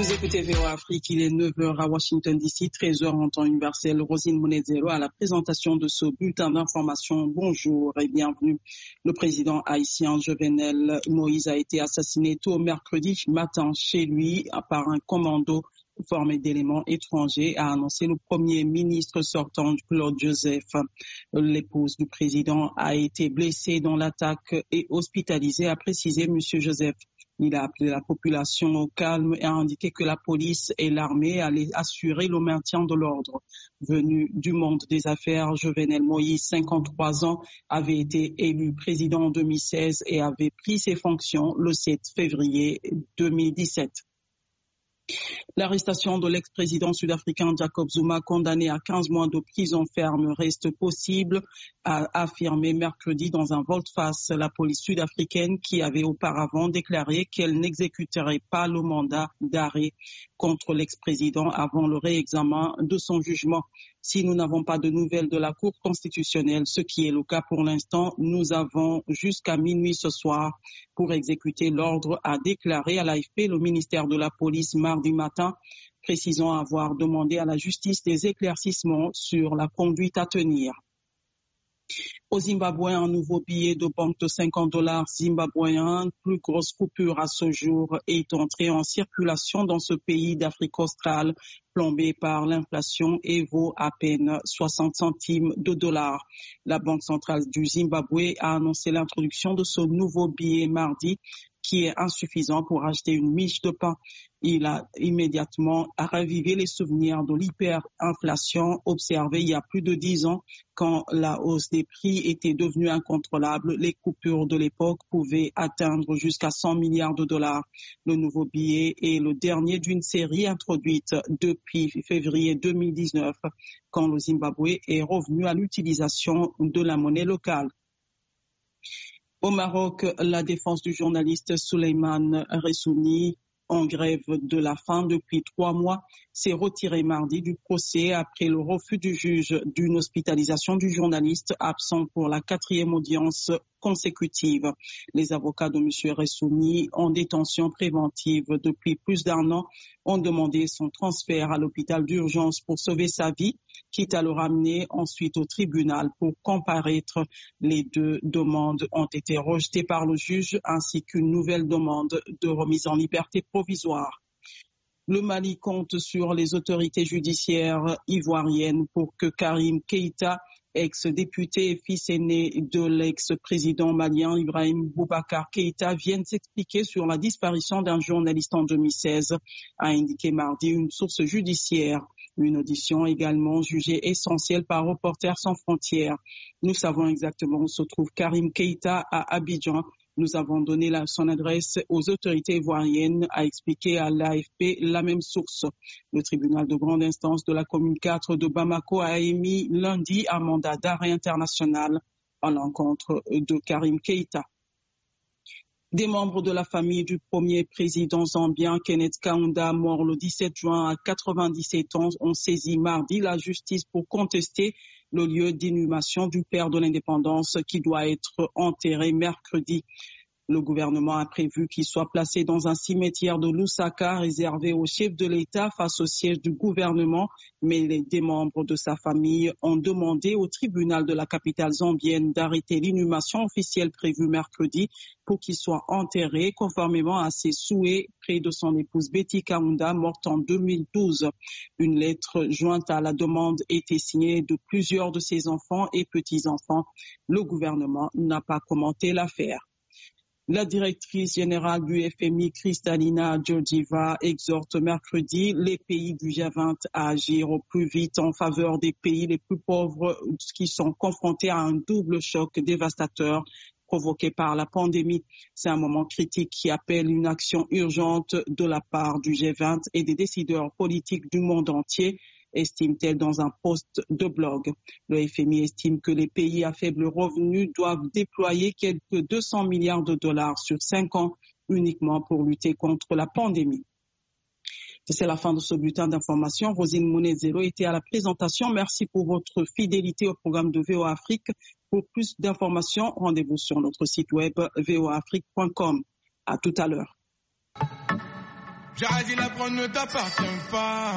Vous écoutez VOA Afrique, il est 9h à Washington DC, 13h en temps universel. Rosine Monezero à la présentation de ce bulletin d'information. Bonjour et bienvenue. Le président haïtien Jovenel Moïse a été assassiné tôt mercredi matin chez lui par un commando formé d'éléments étrangers, a annoncé le premier ministre sortant Claude Joseph. L'épouse du président a été blessée dans l'attaque et hospitalisée, a précisé M. Joseph. Il a appelé la population au calme et a indiqué que la police et l'armée allaient assurer le maintien de l'ordre. Venu du monde des affaires, Jovenel Moïse, 53 ans, avait été élu président en 2016 et avait pris ses fonctions le 7 février 2017. L'arrestation de l'ex-président sud-africain Jacob Zuma, condamné à 15 mois de prison ferme, reste possible, a affirmé mercredi dans un volte-face la police sud-africaine qui avait auparavant déclaré qu'elle n'exécuterait pas le mandat d'arrêt contre l'ex-président avant le réexamen de son jugement. Si nous n'avons pas de nouvelles de la Cour constitutionnelle, ce qui est le cas pour l'instant, nous avons jusqu'à minuit ce soir pour exécuter l'ordre, a déclaré à l'AFP le ministère de la Police mardi matin, précisant avoir demandé à la justice des éclaircissements sur la conduite à tenir. Au Zimbabwe, un nouveau billet de banque de $50 zimbabwéen, plus grosse coupure à ce jour, est entré en circulation dans ce pays d'Afrique australe, plombé par l'inflation et vaut à peine 60 centimes de dollars. La Banque centrale du Zimbabwe a annoncé l'introduction de ce nouveau billet mardi, qui est insuffisant pour acheter une miche de pain. Il a immédiatement ravivé les souvenirs de l'hyperinflation observée il y a plus de 10 ans, quand la hausse des prix était devenue incontrôlable. Les coupures de l'époque pouvaient atteindre jusqu'à 100 milliards de dollars. Le nouveau billet est le dernier d'une série introduite depuis février 2019, quand le Zimbabwe est revenu à l'utilisation de la monnaie locale. Au Maroc, la défense du journaliste Souleymane Ressouni, en grève de la faim depuis 3 mois, s'est retirée mardi du procès après le refus du juge d'une hospitalisation du journaliste absent pour la 4e audience consécutive. Les avocats de M. Ressouni, en détention préventive depuis plus d'1 an, ont demandé son transfert à l'hôpital d'urgence pour sauver sa vie, quitte à le ramener ensuite au tribunal pour comparaître. Les 2 demandes ont été rejetées par le juge, ainsi qu'une nouvelle demande de remise en liberté provisoire. Le Mali compte sur les autorités judiciaires ivoiriennes pour que Karim Keïta, ex-député et fils aîné de l'ex-président malien Ibrahim Boubacar Keïta, vienne s'expliquer sur la disparition d'un journaliste en 2016, a indiqué mardi une source judiciaire. Une audition également jugée essentielle par Reporters sans frontières. Nous savons exactement où se trouve Karim Keïta à Abidjan. Nous avons donné son adresse aux autorités ivoiriennes, a expliqué à l'AFP la même source. Le tribunal de grande instance de la commune 4 de Bamako a émis lundi un mandat d'arrêt international à l'encontre de Karim Keïta. Des membres de la famille du premier président zambien, Kenneth Kaunda, mort le 17 juin à 97 ans, ont saisi mardi la justice pour contester le lieu d'inhumation du père de l'indépendance qui doit être enterré mercredi. Le gouvernement a prévu qu'il soit placé dans un cimetière de Lusaka réservé au chef de l'État face au siège du gouvernement, mais des membres de sa famille ont demandé au tribunal de la capitale zambienne d'arrêter l'inhumation officielle prévue mercredi pour qu'il soit enterré conformément à ses souhaits près de son épouse Betty Kaunda, morte en 2012. Une lettre jointe à la demande était signée de plusieurs de ses enfants et petits-enfants. Le gouvernement n'a pas commenté l'affaire. La directrice générale du FMI, Kristalina Georgieva, exhorte mercredi les pays du G20 à agir au plus vite en faveur des pays les plus pauvres qui sont confrontés à un double choc dévastateur provoqué par la pandémie. C'est un moment critique qui appelle une action urgente de la part du G20 et des décideurs politiques du monde entier, estime-t-elle dans un post de blog. Le FMI estime que les pays à faible revenu doivent déployer quelques 200 milliards de dollars sur 5 ans uniquement pour lutter contre la pandémie. C'est la fin de ce bulletin d'information. Rosine Monezero était à la présentation. Merci pour votre fidélité au programme de VOA Afrique. Pour plus d'informations, rendez-vous sur notre site web voaafrique.com. À tout à l'heure. J'arrête la prendre ne t'appartient pas.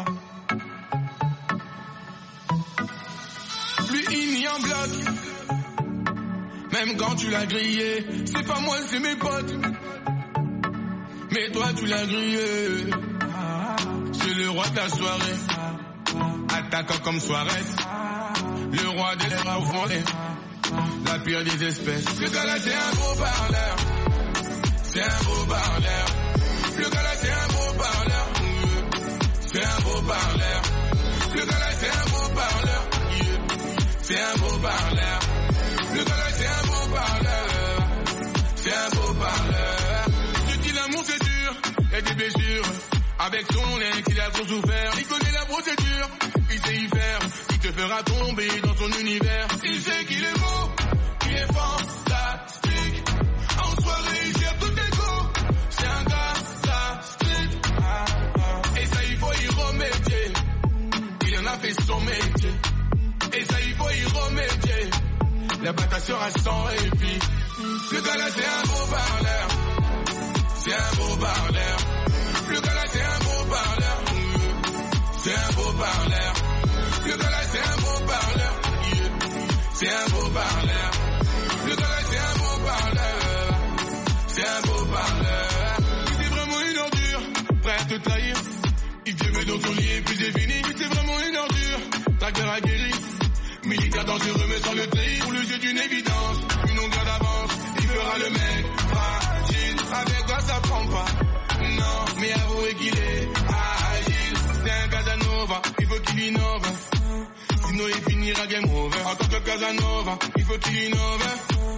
Lui il n'y en bloc. Même quand tu l'as grillé, c'est pas moi, c'est mes potes. Mais toi tu l'as grillé. C'est le roi de la soirée. Attaquant comme Suarez. Le roi des rats fondés. La pire des espèces. Ce gars-là c'est un gros parleur. C'est un beau parleur. Le gars-là c'est un beau parleur. C'est un beau parleur. Le gars-là c'est un beau parleur. C'est un beau parleur. Le gars-là c'est un beau parleur. C'est un beau parleur. Je dis l'amour c'est dur. Y'a des blessures. Avec son ex il a trop souffert. Il connaît la procédure. Il sait y faire. Il te fera tomber dans son univers. Il sait qu'il est beau. Qu'il est fantastique. En soirée il gère tout tes go. C'est un gars la street. Et ça il faut y remédier. Il en a fait son métier. Et ça il faut y remédier. La bataille sera sans répit. Le gars là c'est un beau parleur. C'est un beau parleur. Le gars là c'est un beau parleur. C'est un beau parleur. Le gars là c'est un beau parleur. C'est un beau parleur. Le gars là c'est un beau parleur. C'est un beau parleur. C'est vraiment une ordure. Prêt à te trahir. Il te met dans ton lit et puis c'est fini. C'est vraiment une ordure. Ta guerre a guéri. Militaire dangereux mais sans le tri. Pour le jeu d'une évidence. Une longueur d'avance. Il fera le mec fragile. Avec toi ça prend pas. Non, mais avouez qu'il est agile. C'est un Casanova, il faut qu'il innove. Sinon il finira game over. En tant que Casanova, il faut qu'il innove.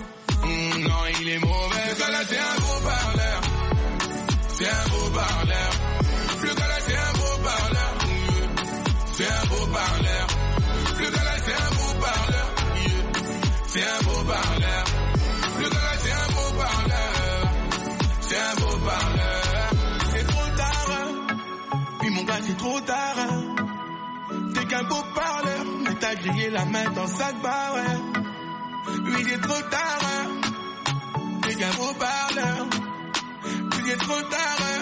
Non, il est mauvais. Ce gars-là c'est un beau parleur. C'est un beau parleur. Le gars-là c'est un beau parleur. C'est un beau parleur. Le gars-là c'est un beau parleur. C'est un beau parleur. Le gars-là c'est un beau parleur. C'est un beau parleur. Mon gars c'est trop tard. T'es qu'un beau parleur. Mais t'as grillé la main dans sa barre. Oui c'est trop tard. T'es qu'un beau parleur. Oui c'est trop tard.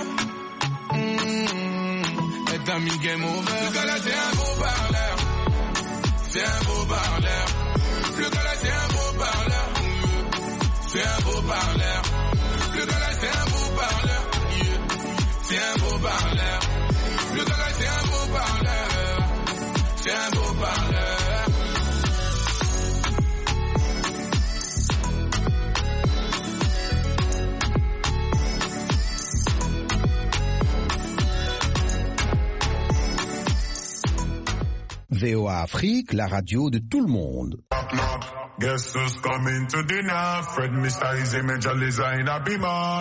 T'as mis game over. Le gars là c'est un beau parleur. C'est un beau parleur. Le gars là c'est un beau parleur. C'est un beau parleur. Le gars là c'est un beau parleur. C'est un beau parleur. Le gars là c'est un beau parleur. C'est un beau parleur. VOA Afrique, la radio de tout le monde. Guess who's coming to dinner? Fred Mr. Easy Major Liza in a beamer.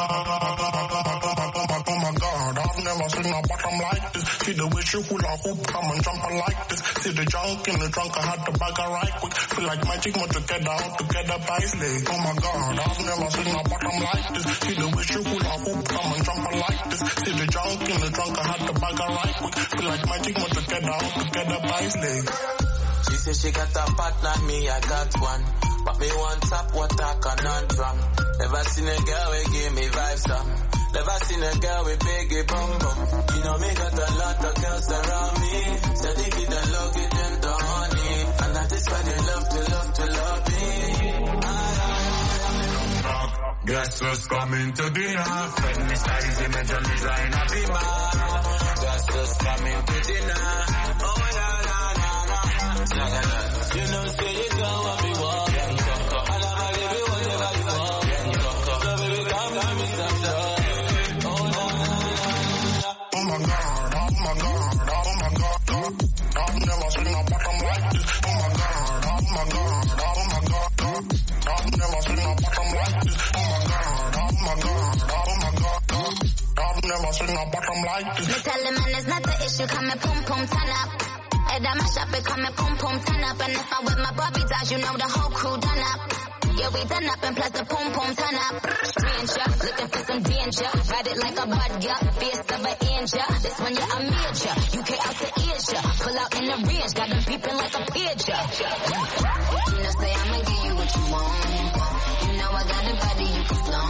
Oh my God, I've never seen a bottom like this. See the way she hula hoop, come and jump like this. See the junk in the trunk, I had to bag her right quick. Feel like magic, more together, all together by slave. Oh my God, I've never seen a bottom like this. See the way she hula hoop, come and jump like this. See the junk in the trunk, I had to bag her right quick. Feel like magic, more together, all together by slave. She said she got a partner, me I got one. But me want top water conundrum. Never seen a girl we give me vibes up. Never seen a girl with biggie bum bum. You know me got a lot of girls around me. So they give the love, give them the honey. And that is why they love me. Guess who's coming to dinner? Fred Mr. Easy Major Liza in a beamer. Guess who's coming to dinner? Oh you know, say you go and be walking. And I'ma give you whatever you want. So baby, come give me some love. Oh my God, oh my God, oh my God. I've never seen a bottom like this. Oh my God, oh my God, oh my God. I've never seen a bottom like this. Oh my God, oh my God, oh my God. I've never seen a bottom like this. Me tell the man it's not the issue, come and pum pum turn up. Head on my shop, it come and pum pum turn up. And if I with my Barbie dolls, you know the whole crew done up. Yeah, we done up and plus the pum pum turn up. Stranger, looking for some danger. Ride it like a bud, yeah, fierce of an angel. This one, yeah, I'm major. UK out to Asia. Pull out in the ridge, got them beeping like a pigeon. You know, say I'ma give you what you want. You know I got a body you can flaunt.